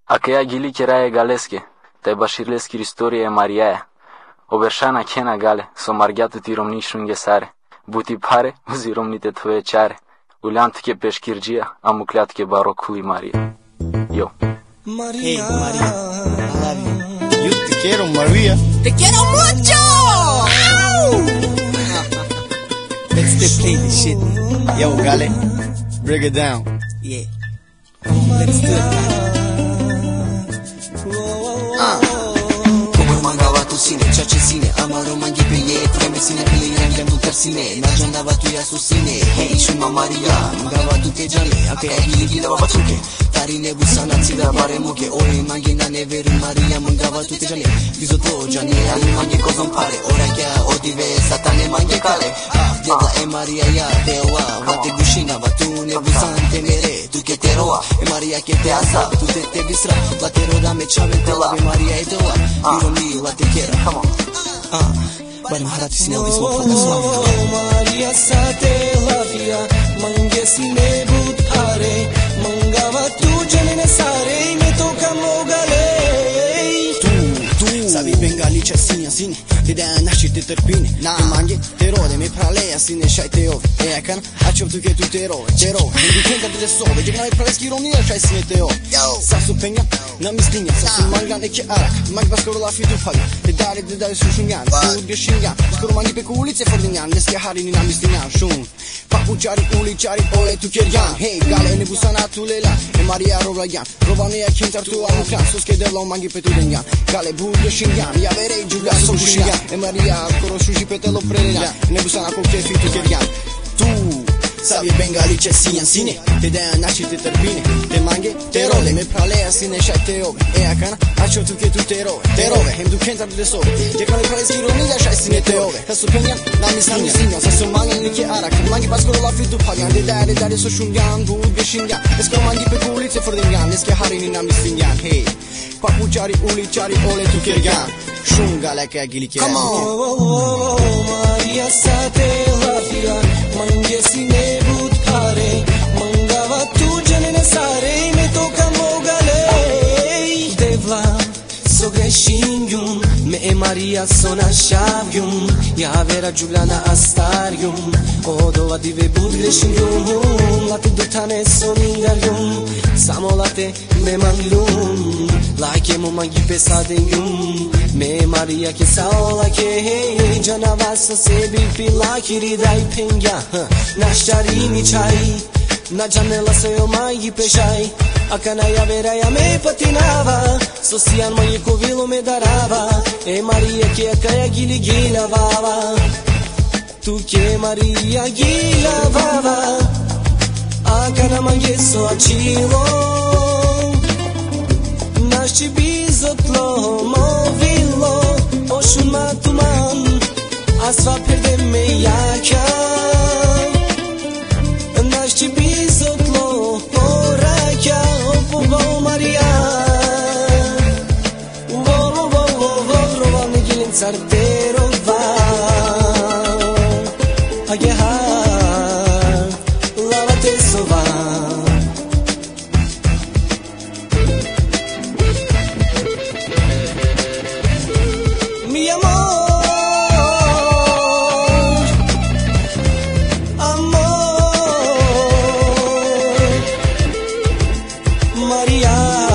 Aquella gili keraje galeske, taj baširleski istorije Marijaja. Oberšana kena gale, so margjatu ti romni shungesare. Buti pare, uzi romnite tvoje čare. Uljantke peškirđija, a mukljatke barokuli Marija. Yo. Maria, hey, Maria, I love you. You te quiero, Maria. Te quiero mucho! Let's still play this shit. Yo, Gale, break it down. Yeah. Let's do it. Sine, ceea ce ține Amaro manghi pe ei, vreme sine pe ei Rengem tu tersine, najandava tu ia susine Hei, shuma Maria, mgava tu te jale Akaya gili gila baba tuke Tarine busana tsida bare muke Oi, manghi na neveru Maria Mgava tu te jale Bizo to jane, ali manghi kozon pare Ora kya odive, satane manghi kale Dela e Maria ya dewa Vate gushina, vatu ne busante mere Tu che te roa, e Maria che te asa Tu te bisra, la te roda me chave te la Maria e doa Ironi, la te quiera. Come on. Bari maharati sine odi smo fada slavito. Maria sa te lavia, mangesine budhare, mangava tu janine sare, me toca mogale. Tu sabi bengali ce sine, te dea naști te tărpine. Te manghe, te rode, me pralea sine shai te ove. E acan, acep tu che tu te rove. Când ducenta te sove, de noi praleschi românia shai sine te ove. Sa su penga, na mislinja, sa su mangan e che arak, mag skoro la fitu faga. Te dare su shungan, tu gășingan. Skoro mangi pe cu ulițe fordingan, deschia harini na mislinjan shun. Papučari, uličari, ole tu kjerjan. Hej, Gale, ne busana tu lela, e Maria robrajan. Robania kintar tu alukran, sus che de la mangi pe tu dengan. Gale, bu gășingan, ia verei giuga so gășingan. E Maria, coro shuji pe te lo prelegan. Ne busana cu che fitu kjerjan. Tu sabi bengali ce sine, te dea naști te tărbine. Te manghe, te role, me pralea sine shai te ove. E acana, aceo tu che tu te rove. Hem du kentar tu de sove. Je kale praleschi românia shai sine te ove. Sa su pengan, na mislinjan, sa su mangan e che arak. Mangi paskoro la fitu pagan, de dare so shungan, bu gășingan. Skoro mangi pe cu ulițe fordingan, deschia harini na mislinjan. Hey, papučari, uličari, ole tu kjergan. Shungale che gili che. Come on. Maria sa te lavia, mangesine budhare, mangava tu janine sare, me toca mogale. Devla so greșinjum, me e Maria sona shavjum, ja vera juglana astarium, odova dive bud greșinjum, late dotane soningaljum, samo late me manglum, like mo mangi pesadengum, me Maria che saola che janavasa sebi pila kiridai pengya, nashtarini chai. Na janela se eu mai peshai, a canaia veraia me patinava, socian mai covilo me darava, e Maria che a caia gili lavava, tu che Maria lavava, a cana mangesso a cilo, nasci bizotlo, movilo, oshun matuman, asfa perde me yacha. Naști bizotlo, orakia, opo Maria. Rova me gilin sarterova. Ageha, lavate sova. Mi amor. Maria